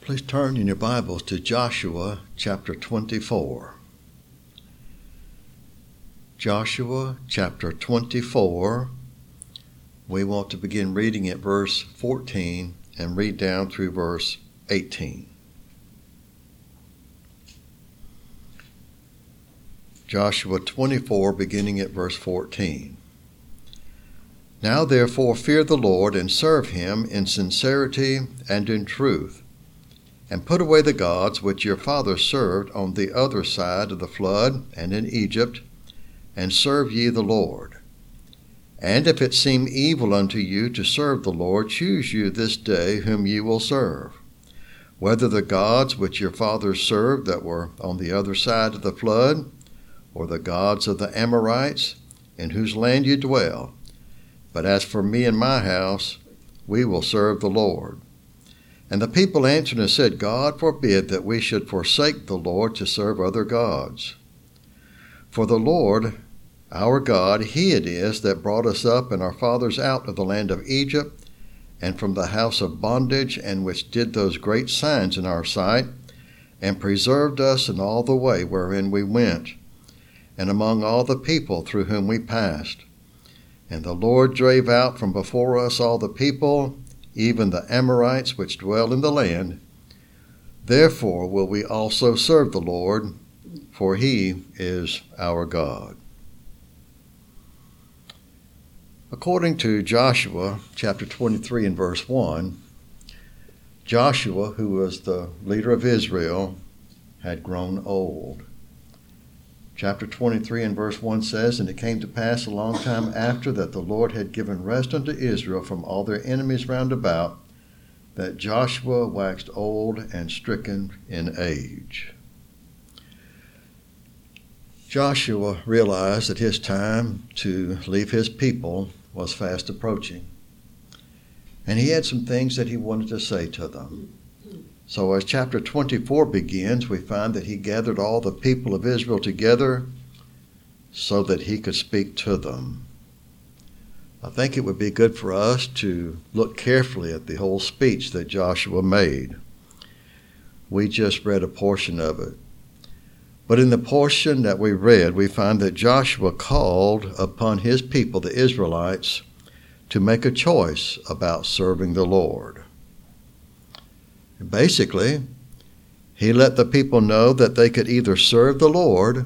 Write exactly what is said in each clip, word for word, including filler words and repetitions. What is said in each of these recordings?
Please turn in your Bibles to Joshua chapter twenty-four. Joshua chapter twenty-four. We want to begin reading at verse fourteen and read down through verse eighteen. Joshua twenty-four, beginning at verse fourteen. Now therefore fear the Lord and serve him in sincerity and in truth, and put away the gods which your fathers served on the other side of the flood and in Egypt, and serve ye the Lord. And if it seem evil unto you to serve the Lord, choose you this day whom ye will serve, whether the gods which your fathers served that were on the other side of the flood, or the gods of the Amorites, in whose land you dwell. But as for me and my house, we will serve the Lord. And the people answered and said, God forbid that we should forsake the Lord to serve other gods. For the Lord, our God, he it is that brought us up and our fathers out of the land of Egypt, and from the house of bondage, and which did those great signs in our sight, and preserved us in all the way wherein we went, and among all the people through whom we passed. And the Lord drave out from before us all the people, even the Amorites which dwell in the land. Therefore will we also serve the Lord, for he is our God. According to Joshua chapter twenty-three and verse one, Joshua, who was the leader of Israel, had grown old. Chapter twenty-three and verse one says, And it came to pass a long time after that the Lord had given rest unto Israel from all their enemies round about, that Joshua waxed old and stricken in age. Joshua realized that his time to leave his people was fast approaching, and he had some things that he wanted to say to them. So as chapter twenty-four begins, we find that he gathered all the people of Israel together so that he could speak to them. I think it would be good for us to look carefully at the whole speech that Joshua made. We just read a portion of it. But in the portion that we read, we find that Joshua called upon his people, the Israelites, to make a choice about serving the Lord. Basically, he let the people know that they could either serve the Lord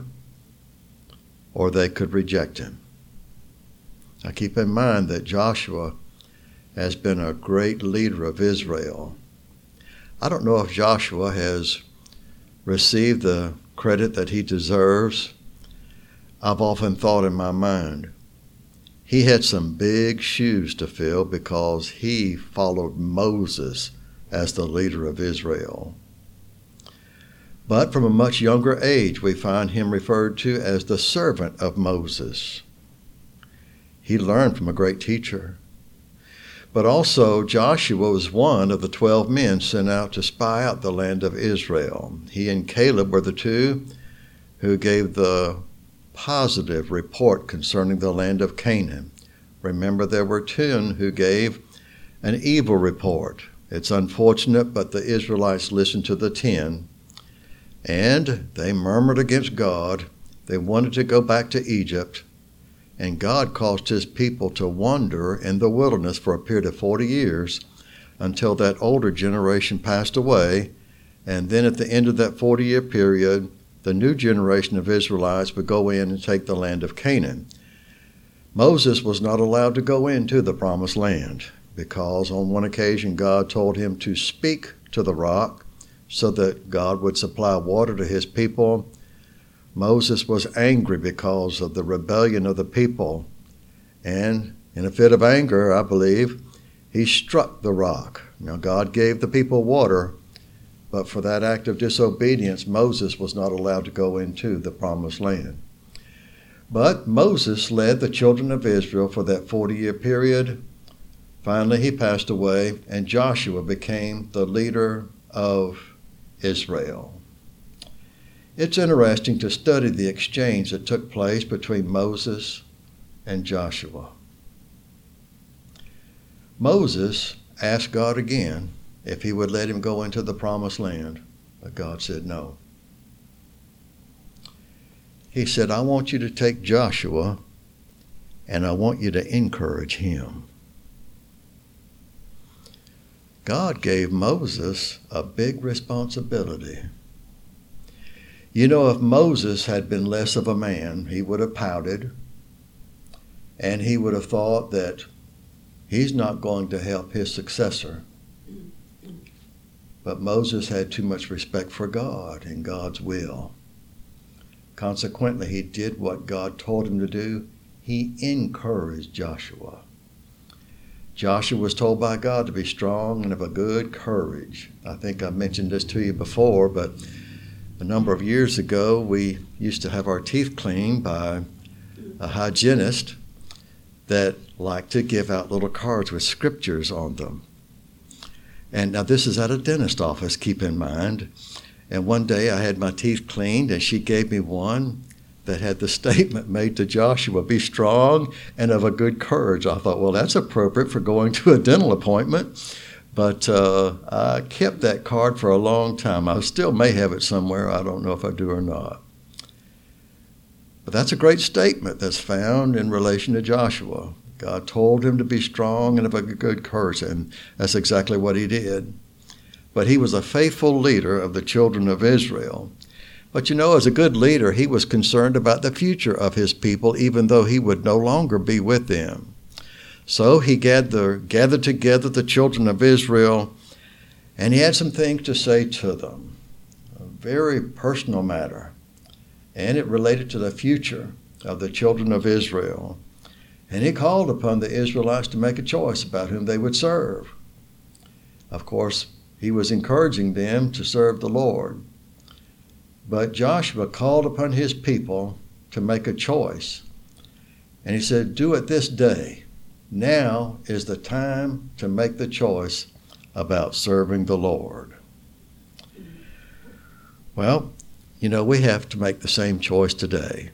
or they could reject him. Now keep in mind that Joshua has been a great leader of Israel. I don't know if Joshua has received the credit that he deserves. I've often thought in my mind, he had some big shoes to fill because he followed Moses as the leader of Israel. But from a much younger age, we find him referred to as the servant of Moses. He learned from a great teacher. But also, Joshua was one of the twelve men sent out to spy out the land of Israel. He and Caleb were the two who gave the positive report concerning the land of Canaan. Remember, there were ten who gave an evil report. It's unfortunate, but the Israelites listened to the ten, and they murmured against God. They wanted to go back to Egypt, and God caused his people to wander in the wilderness for a period of forty years until that older generation passed away, and then at the end of that forty-year period, the new generation of Israelites would go in and take the land of Canaan. Moses was not allowed to go into the promised land, because on one occasion God told him to speak to the rock so that God would supply water to his people. Moses was angry because of the rebellion of the people, and in a fit of anger, I believe, he struck the rock. Now God gave the people water, but for that act of disobedience, Moses was not allowed to go into the promised land. But Moses led the children of Israel for that forty-year period. Finally, he passed away, and Joshua became the leader of Israel. It's interesting to study the exchange that took place between Moses and Joshua. Moses asked God again if he would let him go into the promised land. But God said no. He said, I want you to take Joshua and I want you to encourage him. God gave Moses a big responsibility. You know, if Moses had been less of a man, he would have pouted, and he would have thought that he's not going to help his successor. But Moses had too much respect for God and God's will. Consequently, he did what God told him to do. He encouraged Joshua. Joshua was told by God to be strong and of a good courage. I think I mentioned this to you before, but a number of years ago, we used to have our teeth cleaned by a hygienist that liked to give out little cards with scriptures on them. And now this is at a dentist office, keep in mind. And one day I had my teeth cleaned and she gave me one that had the statement made to Joshua, be strong and of a good courage. I thought, well, that's appropriate for going to a dental appointment. But uh, I kept that card for a long time. I still may have it somewhere. I don't know if I do or not. But that's a great statement that's found in relation to Joshua. God told him to be strong and of a good courage, and that's exactly what he did. But he was a faithful leader of the children of Israel. But you know, as a good leader, he was concerned about the future of his people, even though he would no longer be with them. So he gathered, gathered together the children of Israel, and he had some things to say to them. A very personal matter. And it related to the future of the children of Israel. And he called upon the Israelites to make a choice about whom they would serve. Of course, he was encouraging them to serve the Lord. But Joshua called upon his people to make a choice. And he said, do it this day. Now is the time to make the choice about serving the Lord. Well, you know, we have to make the same choice today.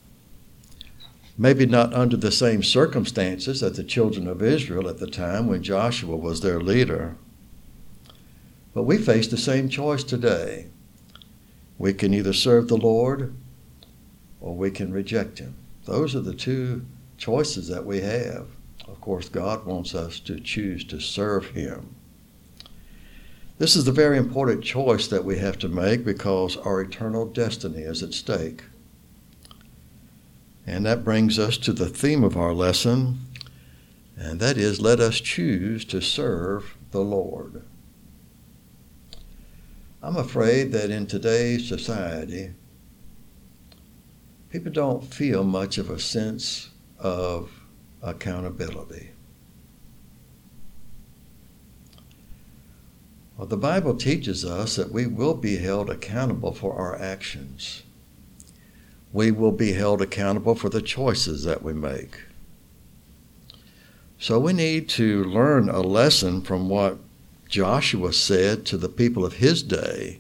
Maybe not under the same circumstances as the children of Israel at the time when Joshua was their leader. But we face the same choice today. We can either serve the Lord or we can reject him. Those are the two choices that we have. Of course, God wants us to choose to serve him. This is the very important choice that we have to make because our eternal destiny is at stake. And that brings us to the theme of our lesson, and that is, let us choose to serve the Lord. I'm afraid that in today's society, people don't feel much of a sense of accountability. Well, the Bible teaches us that we will be held accountable for our actions. We will be held accountable for the choices that we make. So we need to learn a lesson from what Joshua said to the people of his day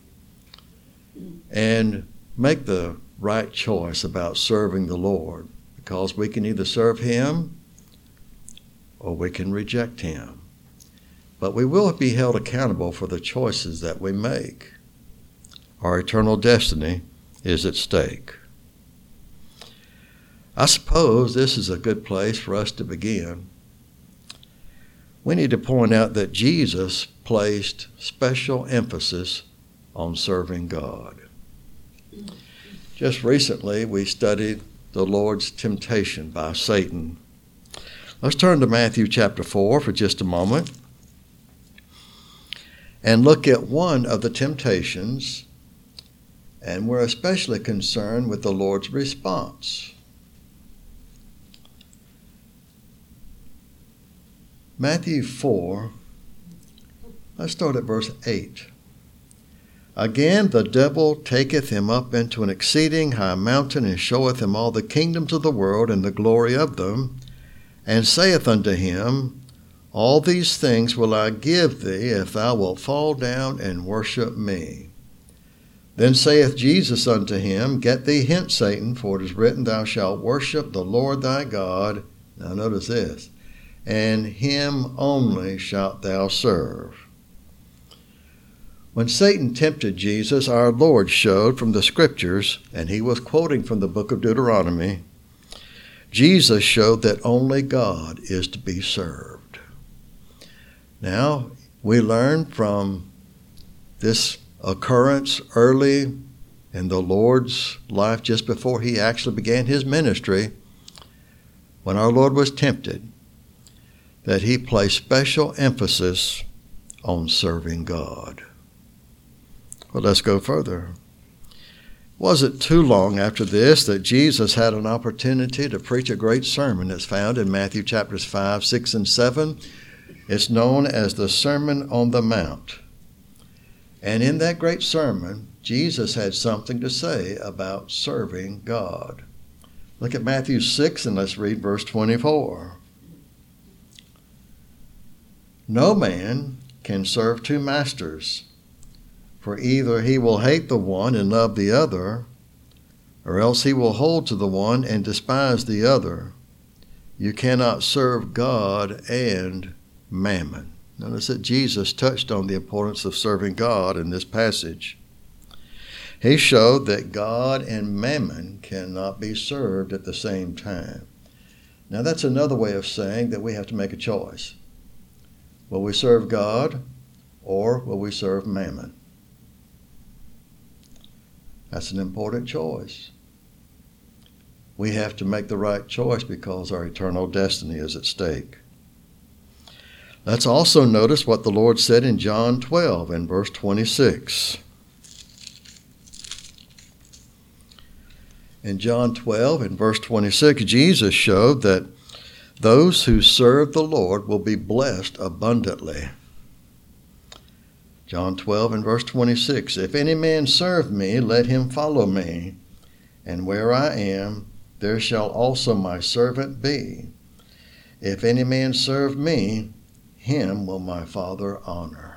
and make the right choice about serving the Lord, because we can either serve him or we can reject him. But we will be held accountable for the choices that we make. Our eternal destiny is at stake. I suppose this is a good place for us to begin. We need to point out that Jesus placed special emphasis on serving God. Just recently, we studied the Lord's temptation by Satan. Let's turn to Matthew chapter four for just a moment and look at one of the temptations, and we're especially concerned with the Lord's response. Matthew four, let's start at verse eight. Again, the devil taketh him up into an exceeding high mountain, and showeth him all the kingdoms of the world and the glory of them, and saith unto him, All these things will I give thee, if thou wilt fall down and worship me. Then saith Jesus unto him, Get thee hence, Satan, for it is written, Thou shalt worship the Lord thy God. Now notice this. And him only shalt thou serve. When Satan tempted Jesus, our Lord showed from the Scriptures, and he was quoting from the book of Deuteronomy, Jesus showed that only God is to be served. Now, we learn from this occurrence early in the Lord's life, just before he actually began his ministry, when our Lord was tempted, that he placed special emphasis on serving God. Well, let's go further. Wasn't too long after this that Jesus had an opportunity to preach a great sermon that's found in Matthew chapters five, six, and seven. It's known as the Sermon on the Mount. And in that great sermon, Jesus had something to say about serving God. Look at Matthew six and let's read verse twenty-four. No man can serve two masters, for either he will hate the one and love the other, or else he will hold to the one and despise the other. You cannot serve God and mammon. Notice that Jesus touched on the importance of serving God in this passage. He showed that God and mammon cannot be served at the same time. Now that's another way of saying that we have to make a choice. Will we serve God or will we serve mammon? That's an important choice. We have to make the right choice because our eternal destiny is at stake. Let's also notice what the Lord said in John twelve and verse twenty-six. In John twelve and verse twenty-six, Jesus showed that those who serve the Lord will be blessed abundantly. John twelve and verse twenty-six, if any man serve me, let him follow me, and where I am, there shall also my servant be. If any man serve me, him will my Father honor.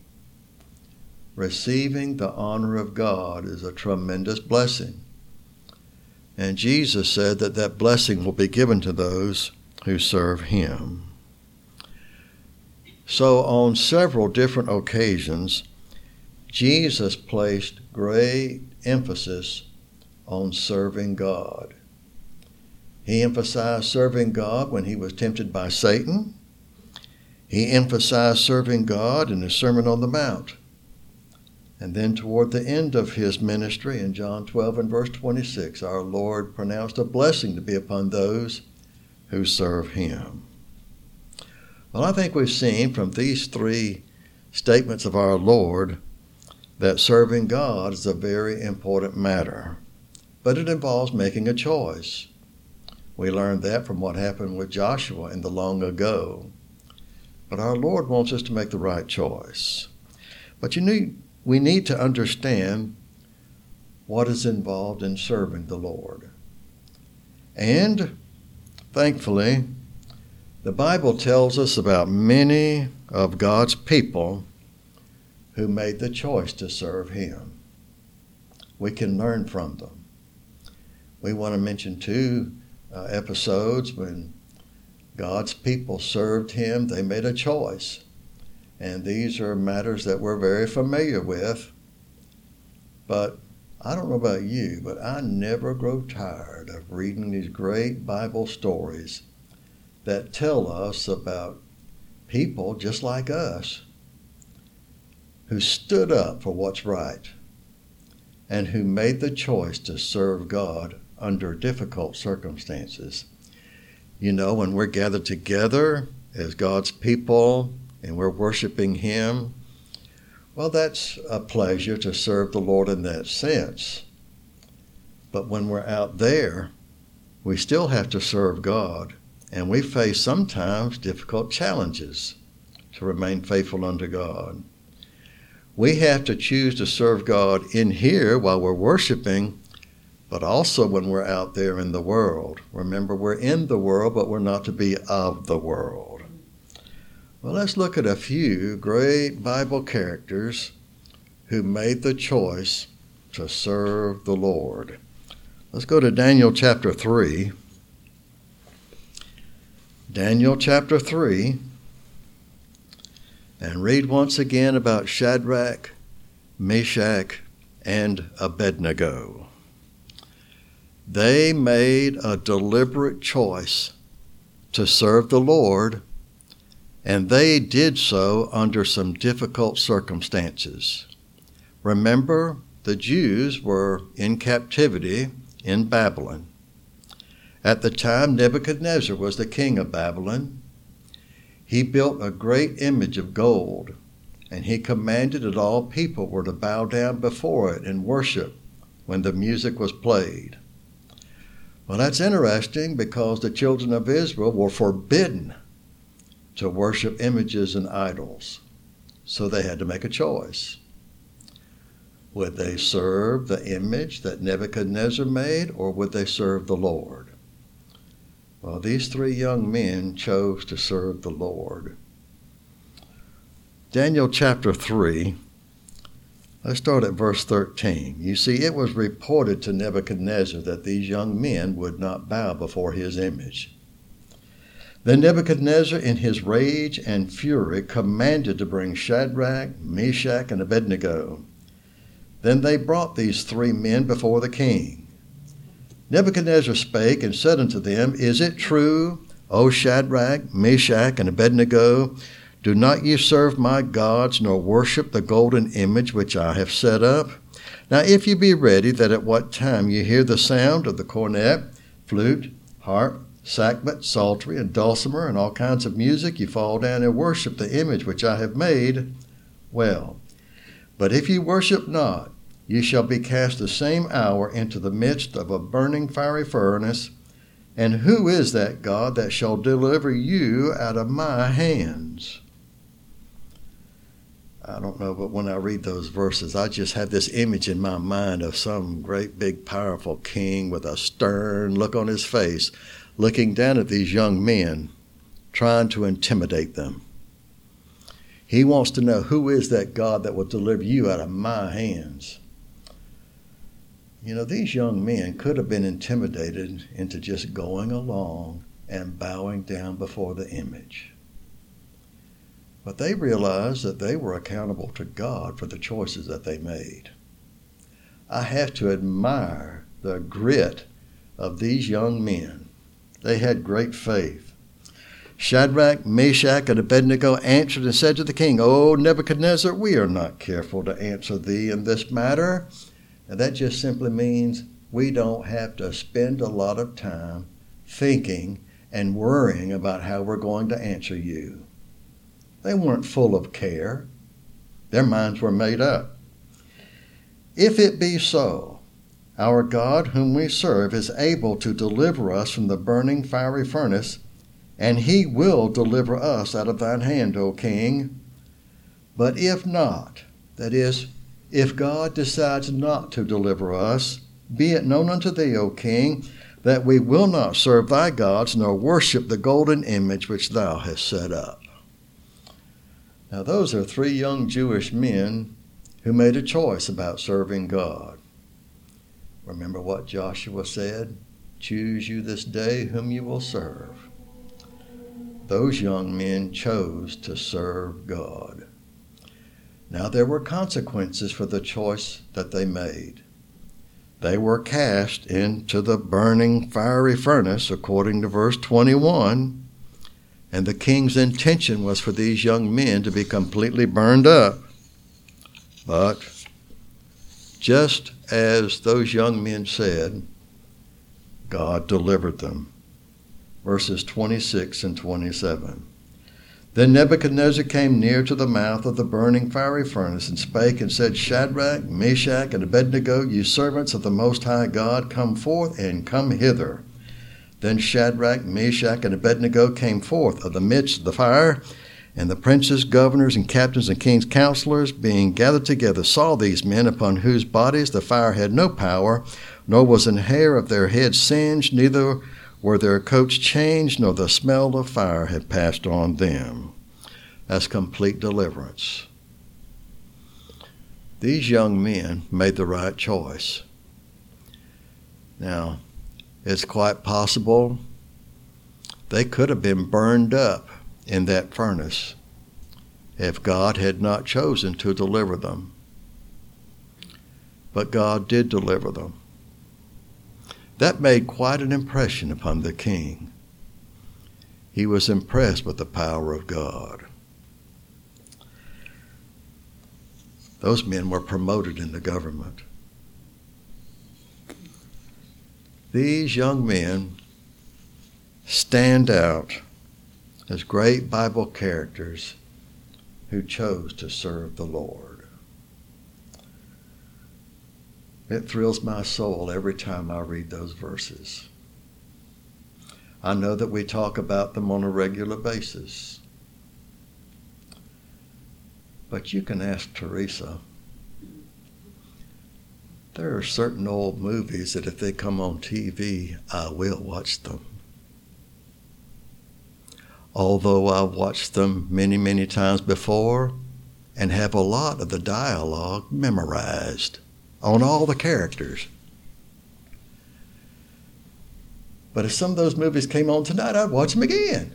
Receiving the honor of God is a tremendous blessing. And Jesus said that that blessing will be given to those who serve him. So on several different occasions, Jesus placed great emphasis on serving God. He emphasized serving God when he was tempted by Satan. He emphasized serving God in the Sermon on the Mount. And then toward the end of his ministry in John twelve and verse twenty-six, our Lord pronounced a blessing to be upon those who serve him. Well, I think we've seen from these three statements of our Lord that serving God is a very important matter, but it involves making a choice. We learned that from what happened with Joshua in the long ago. But our Lord wants us to make the right choice. But you need, we need to understand what is involved in serving the Lord. And thankfully, the Bible tells us about many of God's people who made the choice to serve him. We can learn from them. We want to mention two uh, episodes when God's people served him. They made a choice. And these are matters that we're very familiar with. But I don't know about you, but I never grow tired of reading these great Bible stories that tell us about people just like us who stood up for what's right and who made the choice to serve God under difficult circumstances. You know, when we're gathered together as God's people and we're worshiping him, well, that's a pleasure to serve the Lord in that sense. But when we're out there, we still have to serve God. And we face sometimes difficult challenges to remain faithful unto God. We have to choose to serve God in here while we're worshiping, but also when we're out there in the world. Remember, we're in the world, but we're not to be of the world. Well, let's look at a few great Bible characters who made the choice to serve the Lord. Let's go to Daniel chapter three. Daniel chapter three, and read once again about Shadrach, Meshach, and Abednego. They made a deliberate choice to serve the Lord, and they did so under some difficult circumstances. Remember, the Jews were in captivity in Babylon. At the time, Nebuchadnezzar was the king of Babylon. He built a great image of gold, and he commanded that all people were to bow down before it and worship when the music was played. Well, that's interesting because the children of Israel were forbidden to worship images and idols. So they had to make a choice. Would they serve the image that Nebuchadnezzar made, or would they serve the Lord? Well, these three young men chose to serve the Lord. Daniel chapter three, let's start at verse thirteen. You see, it was reported to Nebuchadnezzar that these young men would not bow before his image. Then Nebuchadnezzar, in his rage and fury, commanded to bring Shadrach, Meshach, and Abednego. Then they brought these three men before the king. Nebuchadnezzar spake and said unto them, Is it true, O Shadrach, Meshach, and Abednego, do not ye serve my gods, nor worship the golden image which I have set up? Now if ye be ready, that at what time ye hear the sound of the cornet, flute, harp, sackbut, psaltery, and dulcimer, and all kinds of music, ye fall down and worship the image which I have made, well. But if ye worship not, ye shall be cast the same hour into the midst of a burning fiery furnace. And who is that God that shall deliver you out of my hands? I don't know, but when I read those verses, I just have this image in my mind of some great big powerful king with a stern look on his face, looking down at these young men, trying to intimidate them. He wants to know, who is that God that will deliver you out of my hands? You know, these young men could have been intimidated into just going along and bowing down before the image. But they realized that they were accountable to God for the choices that they made. I have to admire the grit of these young men. They had great faith. Shadrach, Meshach, and Abednego answered and said to the king, O Nebuchadnezzar, we are not careful to answer thee in this matter. And that just simply means we don't have to spend a lot of time thinking and worrying about how we're going to answer you. They weren't full of care. Their minds were made up. If it be so, our God whom we serve is able to deliver us from the burning fiery furnace, and he will deliver us out of thine hand, O king. But if not, that is, if God decides not to deliver us, be it known unto thee, O king, that we will not serve thy gods, nor worship the golden image which thou hast set up. Now those are three young Jewish men who made a choice about serving God. Remember what Joshua said? Choose you this day whom you will serve. Those young men chose to serve God. Now there were consequences for the choice that they made. They were cast into the burning fiery furnace, according to verse twenty-one, and the king's intention was for these young men to be completely burned up. But just as those young men said, God delivered them. Verses twenty-six and twenty-seven. Then Nebuchadnezzar came near to the mouth of the burning fiery furnace, and spake and said, Shadrach, Meshach, and Abednego, ye servants of the Most High God, come forth and come hither. Then Shadrach, Meshach, and Abednego came forth of the midst of the fire, and the princes, governors, and captains, and king's counselors, being gathered together, saw these men, upon whose bodies the fire had no power, nor was an hair of their heads singed, neither were their coats changed, nor the smell of fire had passed on them. That's complete deliverance. These young men made the right choice. Now, it's quite possible they could have been burned up in that furnace if God had not chosen to deliver them. but God did deliver them. That made quite an impression upon the king. He was impressed with the power of God. Those men were promoted in the government. These young men stand out as great Bible characters who chose to serve the Lord. It thrills my soul every time I read those verses. I know that we talk about them on a regular basis. But you can ask Teresa. There are certain old movies that if they come on T V, I will watch them. Although I've watched them many, many times before and have a lot of the dialogue memorized on all the characters. But if some of those movies came on tonight, I'd watch them again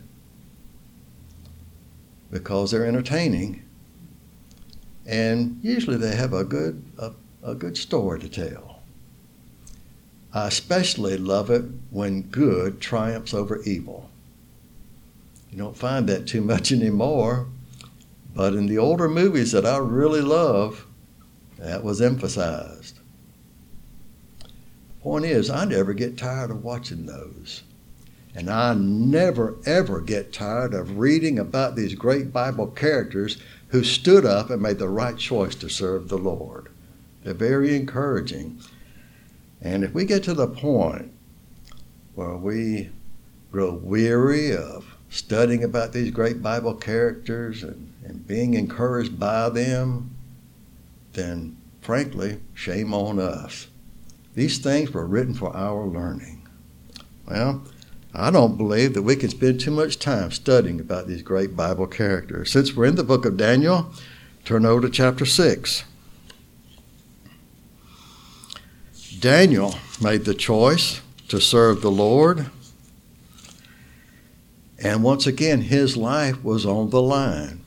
because they're entertaining. And usually they have a good a, a good story to tell. I especially love it when good triumphs over evil. You don't find that too much anymore, but in the older movies that I really love, that was emphasized. The point is, I never get tired of watching those. And I never, ever get tired of reading about these great Bible characters who stood up and made the right choice to serve the Lord. They're very encouraging. And if we get to the point where we grow weary of studying about these great Bible characters and, and being encouraged by them, then frankly, shame on us. These things were written for our learning. Well, I don't believe that we can spend too much time studying about these great Bible characters. Since we're in the book of Daniel, turn over to chapter six. Daniel made the choice to serve the Lord. And once again, his life was on the line.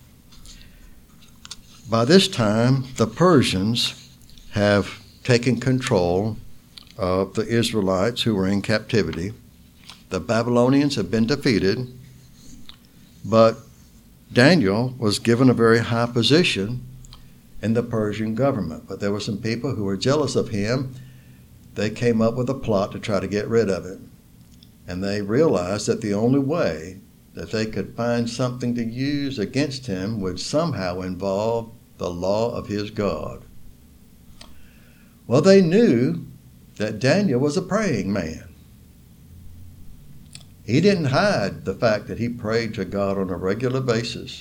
By this time, the Persians have taken control of the Israelites who were in captivity. The Babylonians have been defeated, but Daniel was given a very high position in the Persian government. But there were some people who were jealous of him. They came up with a plot to try to get rid of him. And they realized that the only way that they could find something to use against him would somehow involve the law of his God. Well, they knew that Daniel was a praying man. He didn't hide the fact that he prayed to God on a regular basis.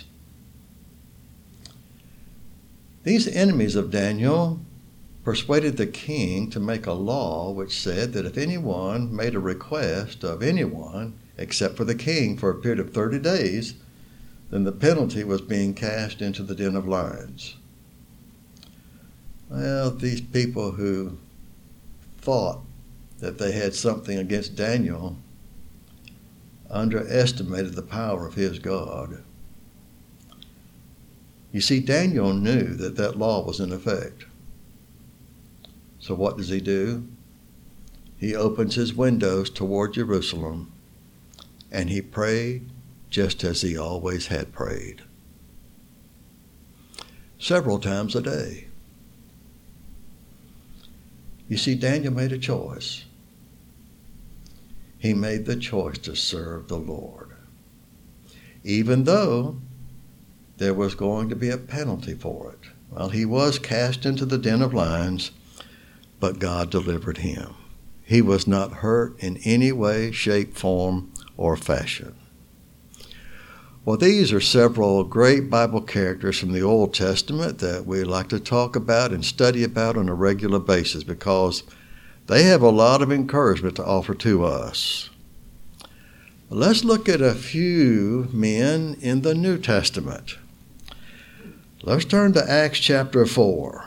These enemies of Daniel persuaded the king to make a law which said that if anyone made a request of anyone except for the king for a period of thirty days, then the penalty was being cast into the den of lions. Well, these people who thought that they had something against Daniel underestimated the power of his God. You see, Daniel knew that that law was in effect. So what does he do? He opens his windows toward Jerusalem, and he prayed just as he always had prayed. Several times a day. You see, Daniel made a choice. He made the choice to serve the Lord, even though there was going to be a penalty for it. Well, he was cast into the den of lions, but God delivered him. He was not hurt in any way, shape, form, or fashion. Well, these are several great Bible characters from the Old Testament that we like to talk about and study about on a regular basis because they have a lot of encouragement to offer to us. Let's look at a few men in the New Testament. Let's turn to Acts chapter four.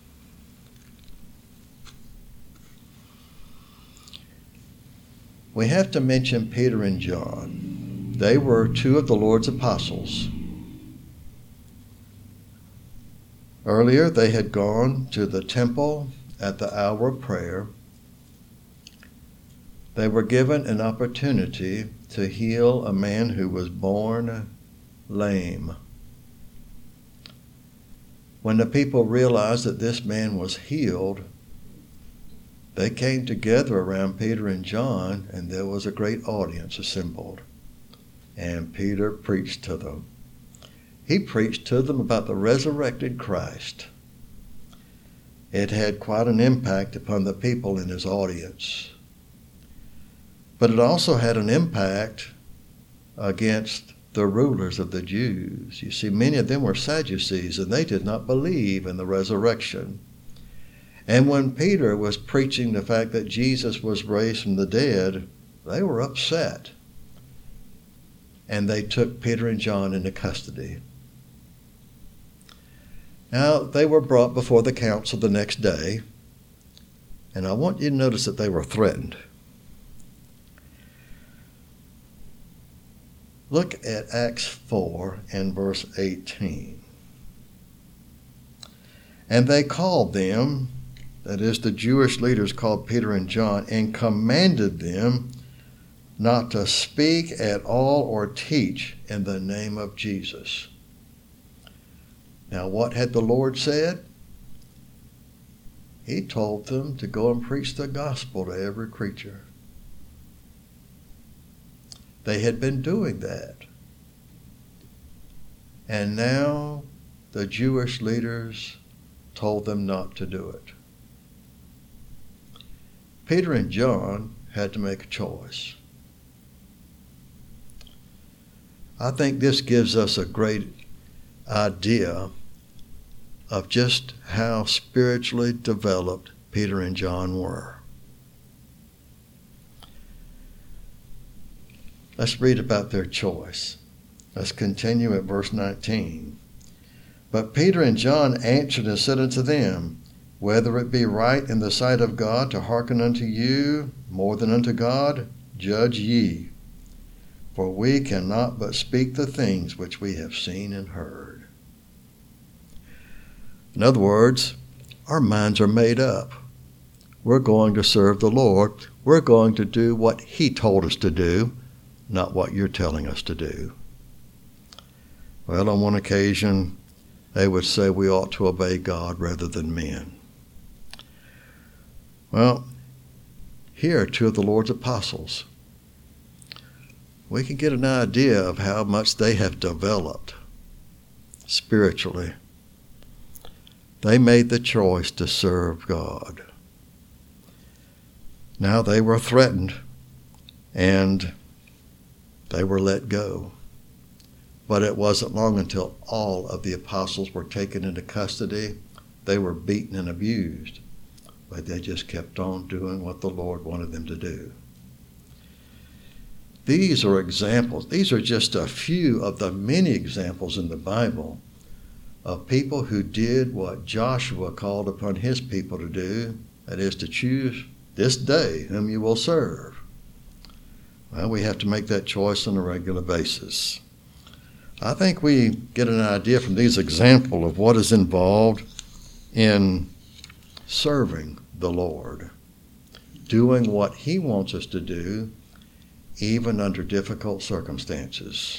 We have to mention Peter and John. They were two of the Lord's apostles. Earlier, they had gone to the temple at the hour of prayer. They were given an opportunity to heal a man who was born lame. When the people realized that this man was healed, they came together around Peter and John, and there was a great audience assembled. And Peter preached to them. He preached to them about the resurrected Christ. It had quite an impact upon the people in his audience. But it also had an impact against the rulers of the Jews. You see, many of them were Sadducees, and they did not believe in the resurrection. And when Peter was preaching the fact that Jesus was raised from the dead, they were upset. And they took Peter and John into custody. Now, they were brought before the council the next day, and I want you to notice that they were threatened. Look at Acts four and verse eighteen. And they called them, that is, the Jewish leaders called Peter and John, and commanded them not to speak at all or teach in the name of Jesus. Now, what had the Lord said? He told them to go and preach the gospel to every creature. They had been doing that. And now the Jewish leaders told them not to do it. Peter and John had to make a choice. I think this gives us a great idea of just how spiritually developed Peter and John were. Let's read about their choice. Let's continue at verse nineteen. But Peter and John answered and said unto them, Whether it be right in the sight of God to hearken unto you more than unto God, judge ye. For we cannot but speak the things which we have seen and heard. In other words, our minds are made up. We're going to serve the Lord. We're going to do what He told us to do, not what you're telling us to do. Well, on one occasion, they would say we ought to obey God rather than men. Well, here are two of the Lord's apostles. We can get an idea of how much they have developed spiritually. They made the choice to serve God. Now they were threatened, and they were let go. But it wasn't long until all of the apostles were taken into custody. They were beaten and abused, but they just kept on doing what the Lord wanted them to do. These are examples. These are just a few of the many examples in the Bible of people who did what Joshua called upon his people to do, that is, to choose this day whom you will serve. Well, we have to make that choice on a regular basis. I think we get an idea from these examples of what is involved in serving the Lord, doing what He wants us to do, even under difficult circumstances.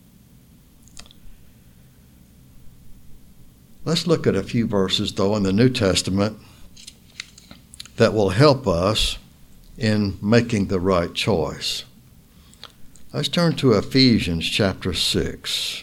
Let's look at a few verses, though, in the New Testament that will help us in making the right choice. Let's turn to Ephesians chapter six.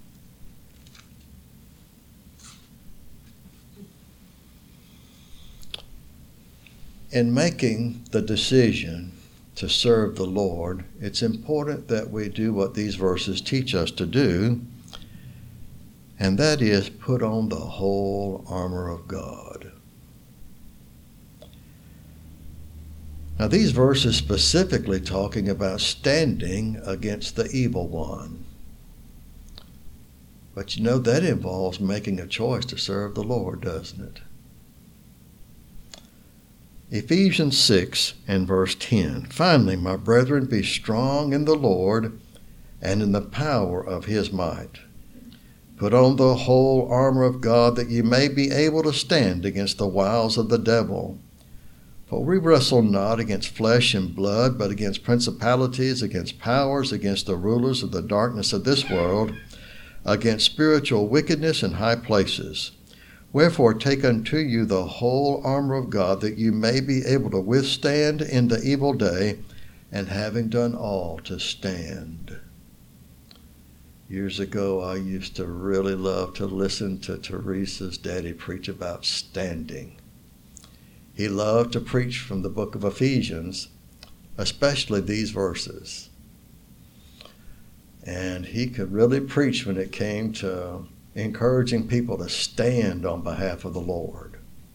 In making the decision to serve the Lord, it's important that we do what these verses teach us to do, and that is put on the whole armor of God. Now, these verses specifically talking about standing against the evil one. But you know, that involves making a choice to serve the Lord, doesn't it? Ephesians six and verse ten. Finally, my brethren, be strong in the Lord and in the power of His might. Put on the whole armor of God, that ye may be able to stand against the wiles of the devil. For we wrestle not against flesh and blood, but against principalities, against powers, against the rulers of the darkness of this world, against spiritual wickedness in high places. Wherefore take unto you the whole armor of God, that you may be able to withstand in the evil day, and having done all, to stand. Years ago, I used to really love to listen to Teresa's daddy preach about standing. He loved to preach from the book of Ephesians, especially these verses. And he could really preach when it came to encouraging people to stand on behalf of the Lord.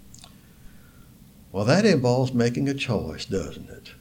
Well, that involves making a choice, doesn't it?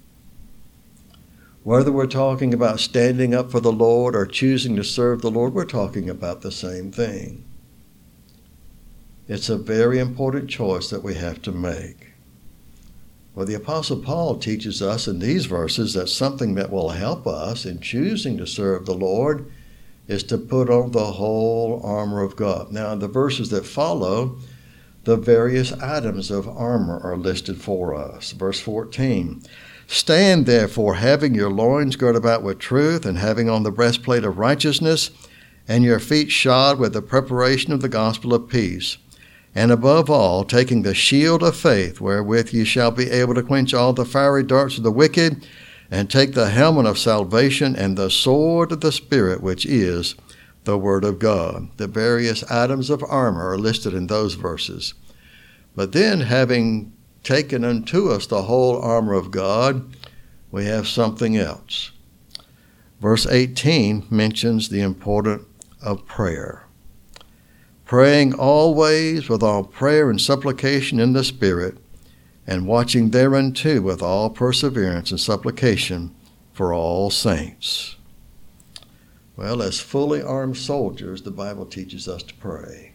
Whether we're talking about standing up for the Lord or choosing to serve the Lord, we're talking about the same thing. It's a very important choice that we have to make. Well, the Apostle Paul teaches us in these verses that something that will help us in choosing to serve the Lord is to put on the whole armor of God. Now, in the verses that follow, the various items of armor are listed for us. Verse fourteen, stand therefore, having your loins girt about with truth, and having on the breastplate of righteousness, and your feet shod with the preparation of the gospel of peace. And above all, taking the shield of faith, wherewith ye shall be able to quench all the fiery darts of the wicked, and take the helmet of salvation and the sword of the Spirit, which is the Word of God. The various items of armor are listed in those verses. But then, having taken unto us the whole armor of God, we have something else. Verse eighteen mentions the importance of prayer. Praying always with all prayer and supplication in the Spirit, and watching thereunto with all perseverance and supplication for all saints. Well, as fully armed soldiers, the Bible teaches us to pray.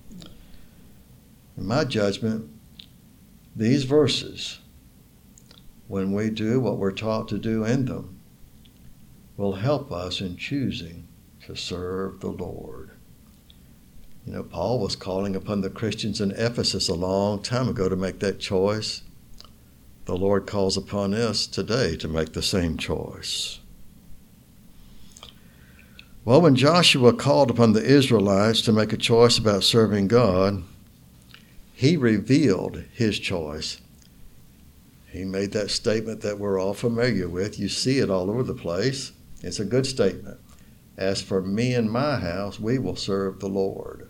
In my judgment, these verses, when we do what we're taught to do in them, will help us in choosing to serve the Lord. You know, Paul was calling upon the Christians in Ephesus a long time ago to make that choice. The Lord calls upon us today to make the same choice. Well, when Joshua called upon the Israelites to make a choice about serving God, he revealed his choice. He made that statement that we're all familiar with. You see it all over the place. It's a good statement. As for me and my house, we will serve the Lord.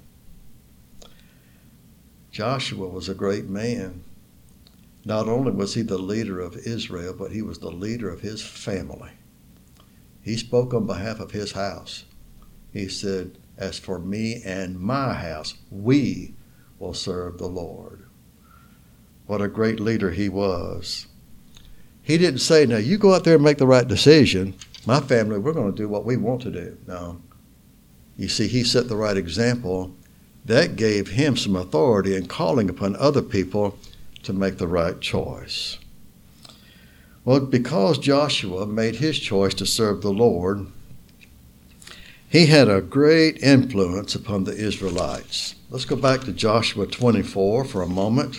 Joshua was a great man. Not only was he the leader of Israel, but he was the leader of his family. He spoke on behalf of his house. He said, as for me and my house, we will serve the Lord. What a great leader he was. He didn't say, now you go out there and make the right decision. My family, we're going to do what we want to do. No. You see, he set the right example. That gave him some authority in calling upon other people to make the right choice. Well, because Joshua made his choice to serve the Lord, he had a great influence upon the Israelites. Let's go back to Joshua twenty-four for a moment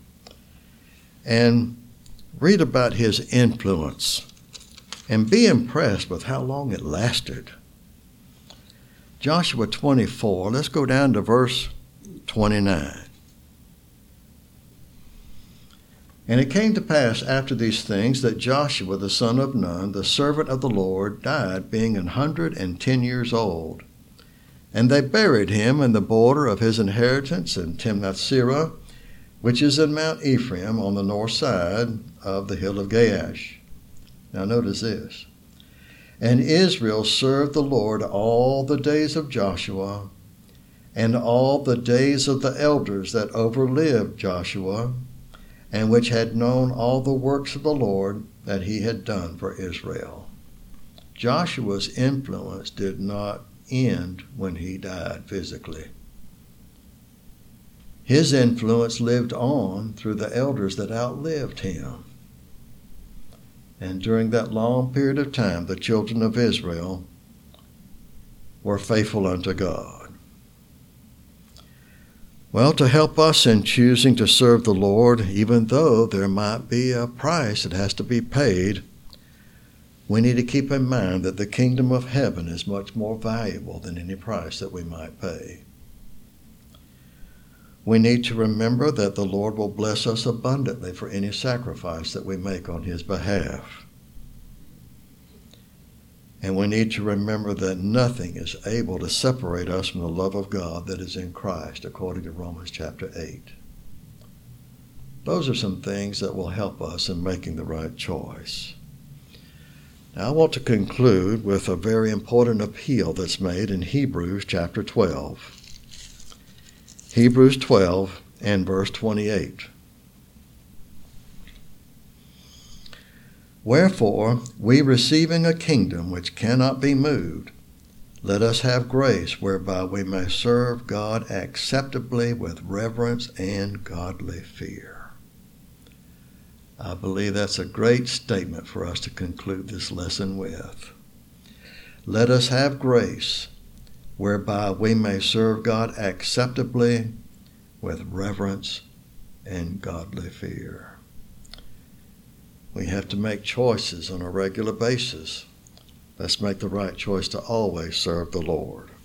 and read about his influence and be impressed with how long it lasted. Joshua twenty-four, let's go down to verse twenty-nine. And it came to pass after these things that Joshua the son of Nun, the servant of the Lord, died, being an hundred and ten years old. And they buried him in the border of his inheritance in Timnath-Serah, which is in Mount Ephraim on the north side of the hill of Gaash. Now notice this. And Israel served the Lord all the days of Joshua, and all the days of the elders that overlived Joshua, and which had known all the works of the Lord that he had done for Israel. Joshua's influence did not end when he died physically. His influence lived on through the elders that outlived him. And during that long period of time, the children of Israel were faithful unto God. Well, to help us in choosing to serve the Lord, even though there might be a price that has to be paid, we need to keep in mind that the kingdom of heaven is much more valuable than any price that we might pay. We need to remember that the Lord will bless us abundantly for any sacrifice that we make on His behalf. And we need to remember that nothing is able to separate us from the love of God that is in Christ, according to Romans chapter eight. Those are some things that will help us in making the right choice. Now, I want to conclude with a very important appeal that's made in Hebrews chapter twelve. Hebrews twelve and verse twenty-eight. Wherefore, we receiving a kingdom which cannot be moved, let us have grace whereby we may serve God acceptably with reverence and godly fear. I believe that's a great statement for us to conclude this lesson with. Let us have grace whereby we may serve God acceptably with reverence and godly fear. We have to make choices on a regular basis. Let's make the right choice to always serve the Lord.